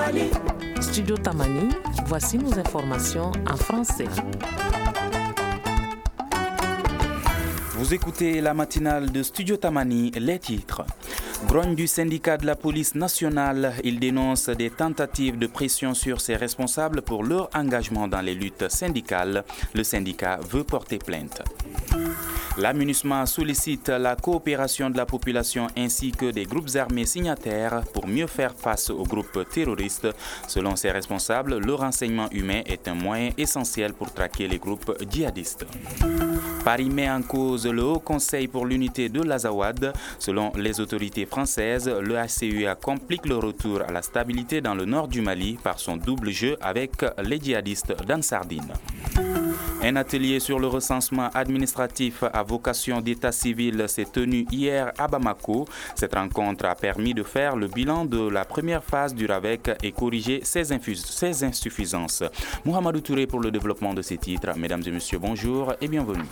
Studio Tamani, voici nos informations en français. Vous écoutez la matinale de Studio Tamani, les titres. Grogne du syndicat de la police nationale, il dénonce des tentatives de pression sur ses responsables pour leur engagement dans les luttes syndicales. Le syndicat veut porter plainte. La MINUSMA sollicite la coopération de la population ainsi que des groupes armés signataires pour mieux faire face aux groupes terroristes. Selon ses responsables, le renseignement humain est un moyen essentiel pour traquer les groupes djihadistes. Paris met en cause le Haut Conseil pour l'unité de l'Azawad. Selon les autorités françaises, le HCUA complique le retour à la stabilité dans le nord du Mali par son double jeu avec les djihadistes d'Ansardine. Un atelier sur le recensement administratif à vocation d'état civil s'est tenu hier à Bamako. Cette rencontre a permis de faire le bilan de la première phase du RAVEC et corriger ses insuffisances. Mohamedou Touré pour le développement de ces titres. Mesdames et messieurs, bonjour et bienvenue.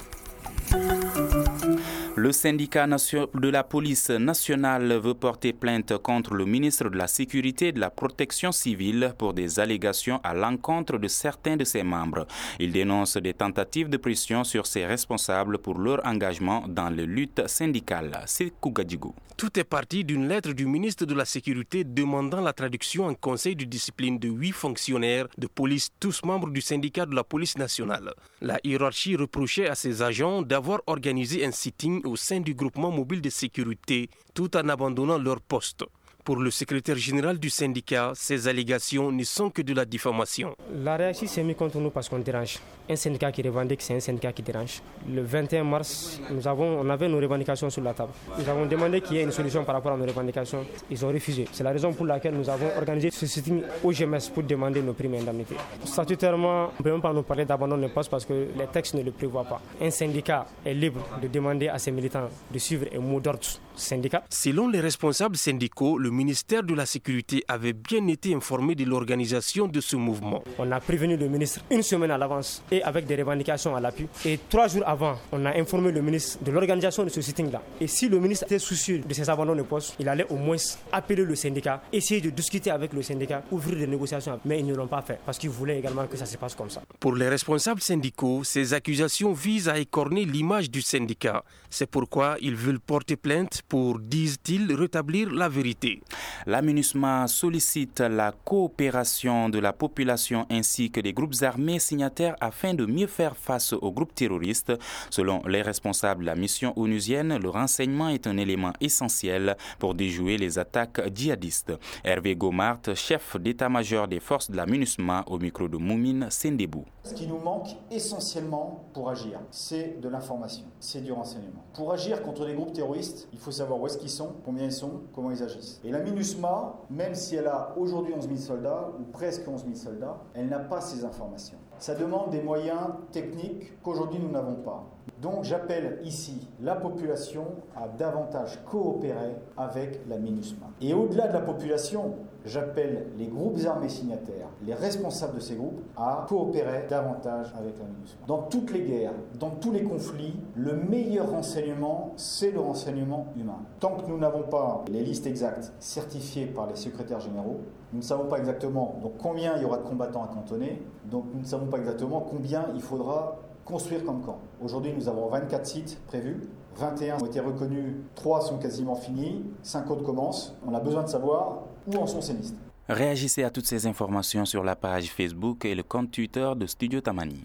Le syndicat de la police nationale veut porter plainte contre le ministre de la Sécurité et de la Protection civile pour des allégations à l'encontre de certains de ses membres. Il dénonce des tentatives de pression sur ses responsables pour leur engagement dans les luttes syndicales. C'est Kougadjigou. Tout est parti d'une lettre du ministre de la Sécurité demandant la traduction en conseil de discipline de 8 fonctionnaires de police, tous membres du syndicat de la police nationale. La hiérarchie reprochait à ses agents d'avoir organisé un sitting au sein du groupement mobile de sécurité tout en abandonnant leur poste. Pour le secrétaire général du syndicat, ces allégations ne sont que de la diffamation. La réaction s'est mise contre nous parce qu'on dérange. Un syndicat qui revendique, c'est un syndicat qui dérange. Le 21 mars, on avait nos revendications sur la table. Nous avons demandé qu'il y ait une solution par rapport à nos revendications. Ils ont refusé. C'est la raison pour laquelle nous avons organisé ce sitting au GMS pour demander nos primes et indemnités. Statutairement, on ne peut même pas nous parler d'abandon de poste parce que les textes ne le prévoient pas. Un syndicat est libre de demander à ses militants de suivre un mot d'ordre syndical. Selon les responsables syndicaux, le ministère de la Sécurité avait bien été informé de l'organisation de ce mouvement. On a prévenu le ministre une semaine à l'avance et avec des revendications à l'appui. Et 3 jours avant, on a informé le ministre de l'organisation de ce sitting-là. Et si le ministre était soucieux de ses abandons de poste, il allait au moins appeler le syndicat, essayer de discuter avec le syndicat, ouvrir des négociations. Mais ils ne l'ont pas fait parce qu'ils voulaient également que ça se passe comme ça. Pour les responsables syndicaux, ces accusations visent à écorner l'image du syndicat. C'est pourquoi ils veulent porter plainte pour, disent-ils, rétablir la vérité. La MINUSMA sollicite la coopération de la population ainsi que des groupes armés signataires afin de mieux faire face aux groupes terroristes. Selon les responsables de la mission onusienne, le renseignement est un élément essentiel pour déjouer les attaques djihadistes. Hervé Gomart, chef d'état-major des forces de la MINUSMA, au micro de Moumine Sendebou. Ce qui nous manque essentiellement pour agir, c'est de l'information, c'est du renseignement. Pour agir contre les groupes terroristes, il faut savoir où est-ce qu'ils sont, combien ils sont, comment ils agissent. Et la MINUSMA, même si elle a aujourd'hui 11 000 soldats, ou presque 11 000 soldats, elle n'a pas ces informations. Ça demande des moyens techniques qu'aujourd'hui nous n'avons pas. Donc j'appelle ici la population à davantage coopérer avec la MINUSMA. Et au-delà de la population, j'appelle les groupes armés signataires, les responsables de ces groupes, à coopérer davantage avec la MINUSMA. Dans toutes les guerres, dans tous les conflits, le meilleur renseignement, c'est le renseignement humain. Tant que nous n'avons pas les listes exactes certifiées par les secrétaires généraux, nous ne savons pas exactement donc, combien il y aura de combattants à cantonner, donc nous ne savons pas exactement combien il faudra construire comme camp. Aujourd'hui, nous avons 24 sites prévus, 21 ont été reconnus, 3 sont quasiment finis, 5 autres commencent. On a besoin de savoir où en sont ces listes. Réagissez à toutes ces informations sur la page Facebook et le compte Twitter de Studio Tamani.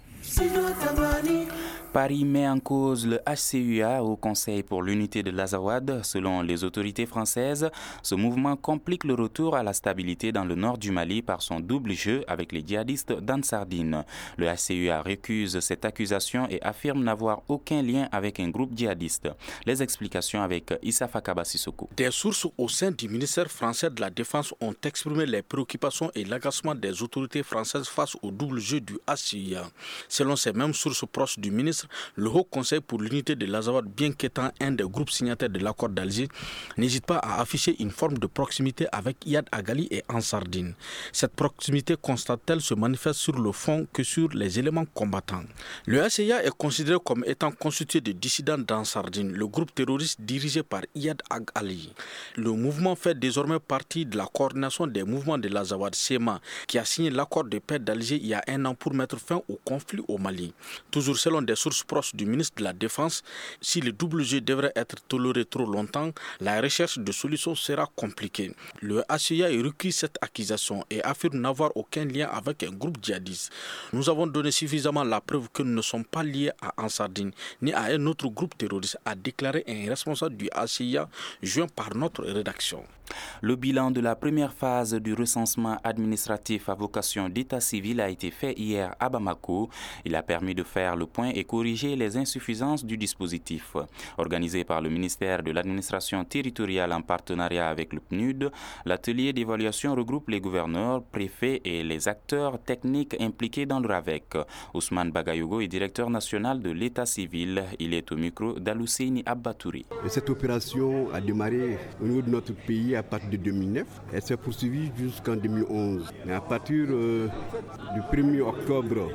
Paris met en cause le HCUA au Conseil pour l'unité de l'Azawad. Selon les autorités françaises, ce mouvement complique le retour à la stabilité dans le nord du Mali par son double jeu avec les djihadistes d'Ansardine. Le HCUA récuse cette accusation et affirme n'avoir aucun lien avec un groupe djihadiste. Les explications avec Issa Fakaba Sissoko. Des sources au sein du ministère français de la Défense ont exprimé les préoccupations et l'agacement des autorités françaises face au double jeu du HCUA. Selon ces mêmes sources proches du ministre ministre, le Haut Conseil pour l'unité de l'Azawad, bien qu'étant un des groupes signataires de l'accord d'Alger, n'hésite pas à afficher une forme de proximité avec Iyad Agali et Ansardine. Cette proximité constate-t-elle se manifeste sur le fond que sur les éléments combattants. Le ACIA est considéré comme étant constitué de dissidents d'Ansardine, le groupe terroriste dirigé par Iyad Agali. Le mouvement fait désormais partie de la coordination des mouvements de l'Azawad, SEMA, qui a signé l'accord de paix d'Alger il y a un an pour mettre fin au conflit au Mali. Toujours selon des sources proches du ministre de la Défense, si le double jeu devrait être toléré trop longtemps, la recherche de solutions sera compliquée. Le ACIA recule cette accusation et affirme n'avoir aucun lien avec un groupe djihadiste. Nous avons donné suffisamment la preuve que nous ne sommes pas liés à Ansardine ni à un autre groupe terroriste, a déclaré un responsable du ACIA joint par notre rédaction. Le bilan de la première phase du recensement administratif à vocation d'état civil a été fait hier à Bamako. Il a permis de faire le point et corriger les insuffisances du dispositif. Organisé par le ministère de l'administration territoriale en partenariat avec le PNUD, l'atelier d'évaluation regroupe les gouverneurs, préfets et les acteurs techniques impliqués dans le RAVEC. Ousmane Bagayougo est directeur national de l'état civil. Il est au micro d'Alousseini Abbatouri. Cette opération a démarré au niveau de notre pays à partir de 2009. Elle s'est poursuivie jusqu'en 2011. Mais à partir du 1er octobre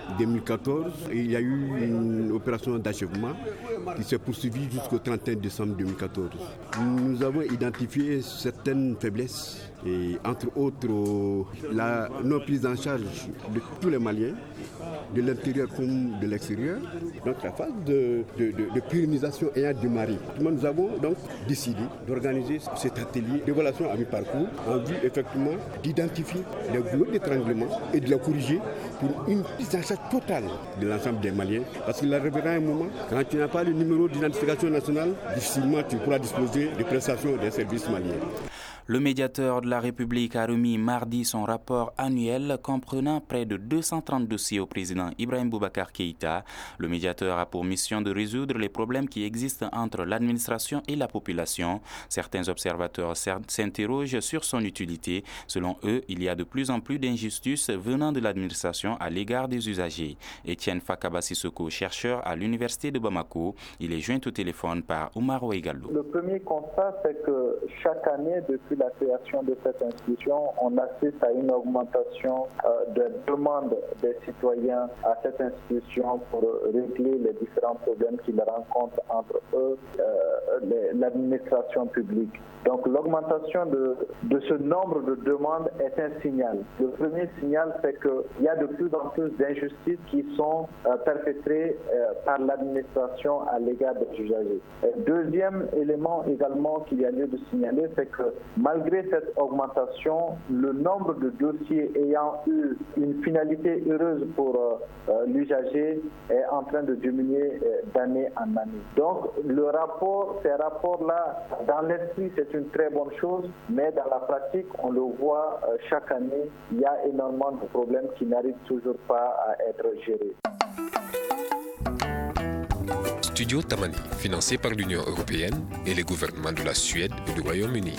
2014, il y a eu une opération d'achèvement qui s'est poursuivie jusqu'au 31 décembre 2014. Nous avons identifié certaines faiblesses et entre autres la non-prise en charge de tous les Maliens, de l'intérieur comme de l'extérieur. Donc la phase de pérennisation ayant démarré. Nous avons donc décidé d'organiser cet atelier d'évaluation à mi-parcours en vue effectivement d'identifier les goulots d'étranglement et de la corriger pour une prise en charge totale de l'ensemble des Maliens. Parce qu'il arrivera un moment, quand tu n'as pas le numéro d'identification nationale, difficilement tu pourras disposer des prestations des services maliens. Le médiateur de la République a remis mardi son rapport annuel comprenant près de 230 dossiers au président Ibrahim Boubacar Keïta. Le médiateur a pour mission de résoudre les problèmes qui existent entre l'administration et la population. Certains observateurs s'interrogent sur son utilité. Selon eux, il y a de plus en plus d'injustices venant de l'administration à l'égard des usagers. Etienne Fakaba Sissoko, chercheur à l'université de Bamako, il est joint au téléphone par Oumar Ouegallo. Le premier constat, c'est que chaque année, depuis la création de cette institution, on assiste à une augmentation de demande des citoyens à cette institution pour régler les différents problèmes qu'ils rencontrent entre eux, l'administration publique. Donc l'augmentation de ce nombre de demandes est un signal. Le premier signal, c'est qu'il y a de plus en plus d'injustices qui sont perpétrées par l'administration à l'égard des usagers. Deuxième élément également qu'il y a lieu de signaler, c'est que malgré cette augmentation, le nombre de dossiers ayant eu une finalité heureuse pour l'usager est en train de diminuer d'année en année. Donc ces rapports-là, dans l'esprit, c'est une très bonne chose, mais dans la pratique, on le voit chaque année, il y a énormément de problèmes qui n'arrivent toujours pas à être gérés. Studio Tamani, financé par l'Union européenne et les gouvernements de la Suède et du Royaume-Uni.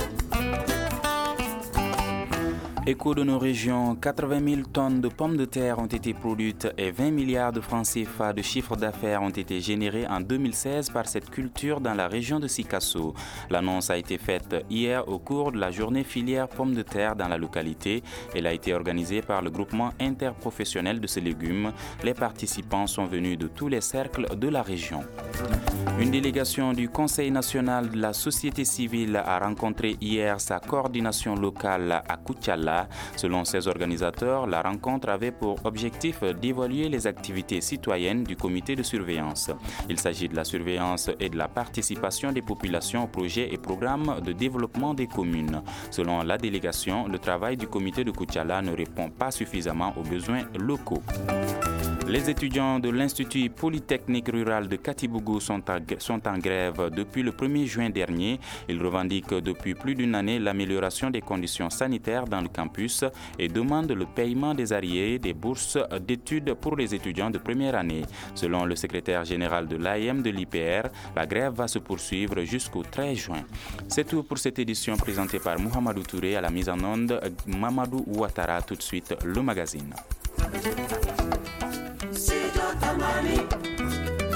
Écho de nos régions, 80 000 tonnes de pommes de terre ont été produites et 20 milliards de francs CFA de chiffre d'affaires ont été générés en 2016 par cette culture dans la région de Sikasso. L'annonce a été faite hier au cours de la journée filière pommes de terre dans la localité. Elle a été organisée par le groupement interprofessionnel de ces légumes. Les participants sont venus de tous les cercles de la région. Une délégation du Conseil national de la société civile a rencontré hier sa coordination locale à Koutiala. Selon ses organisateurs, la rencontre avait pour objectif d'évaluer les activités citoyennes du comité de surveillance. Il s'agit de la surveillance et de la participation des populations aux projets et programmes de développement des communes. Selon la délégation, le travail du comité de Koutiala ne répond pas suffisamment aux besoins locaux. Les étudiants de l'Institut Polytechnique Rural de Katibougou sont en grève depuis le 1er juin dernier. Ils revendiquent depuis plus d'une année l'amélioration des conditions sanitaires dans le campus et demandent le paiement des arriérés des bourses d'études pour les étudiants de première année. Selon le secrétaire général de l'AEM de l'IPR, la grève va se poursuivre jusqu'au 13 juin. C'est tout pour cette édition présentée par Mohamedou Touré à la mise en onde, Mamadou Ouattara. Tout de suite, le magazine.